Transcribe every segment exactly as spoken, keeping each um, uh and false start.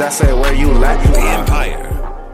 that's it where you lack. The Empire.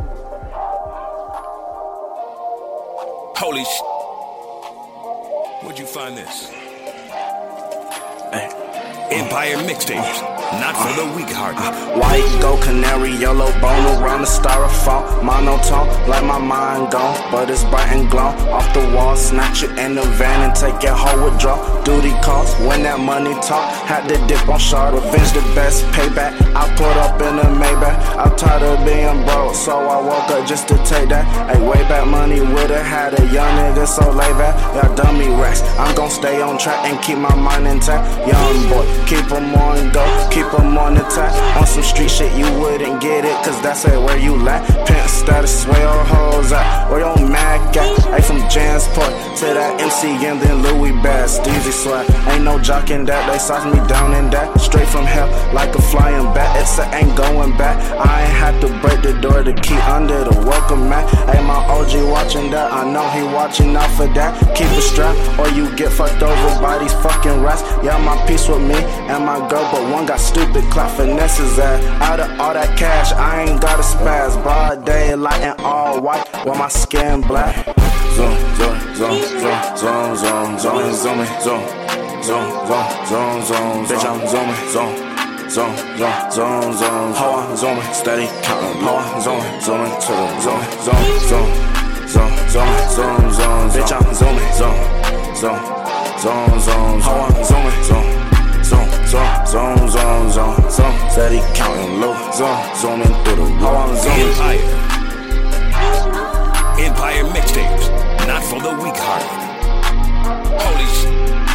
Holy sh. Where'd you find this? Hey. Empire mixtapes, not for the weak-hearted. White, gold, canary, yellow bone around the styrofoam. Monotone, like my mind gone, but it's bright and glow. Off the wall, snatch it in the van and take your whole withdraw. Duty calls, when that money talk. Had to dip on shard, revenge the best payback. I put up in a Maybach. I'm tired of being broke, so I woke up just to take that. Hey, way back money would've had a young nigga so laid back. Y'all dummy racks, I'm gon' stay on track and keep my mind intact. Young boy, keep 'em on go, keep 'em on the tap. On some street shit you wouldn't get it, cause that's it where you lack. Pimp status, where your hoes at, where your Mac at. Hey, from Jansport to that M C M, then Louis Bass, Steezy swag. Ain't no jocking that, they sauce me down in that. Straight from hell, like a flying bat, it's a ain't going back. I ain't had to break the door to keep under the welcome mat. Hey, my O G watching that, I know he watching out for that. Keep a strap, or you get fucked over by these fucking rats. Yeah, my piece with me and my girl, but one got stupid clout finesses at. Out of all that cash, I ain't got a spaz. Broad daylight and all white, with my skin black. Zoom, zoom, zoom, zoom, zoom, zoom, zoom, zoom, zoom, zoom, zoom, zoom, bitch, I'm zooming, zoom, zoom, zoom, zoom, zoom, how I'm zooming, steady counting, how I'm zooming, zooming to the zoom, zoom, zoom, zoom, zoom, zoom, zoom, bitch, I'm zooming, zoom, zoom, zoom, zoom, how I'm zooming, zoom. Zoom, zoom, zoom, zoom, zoom, zoom. Steady counting low, zoom, zooming through the roof. I'm zooming. Empire. Empire mixtapes, not for the weak-hearted. Holy sh.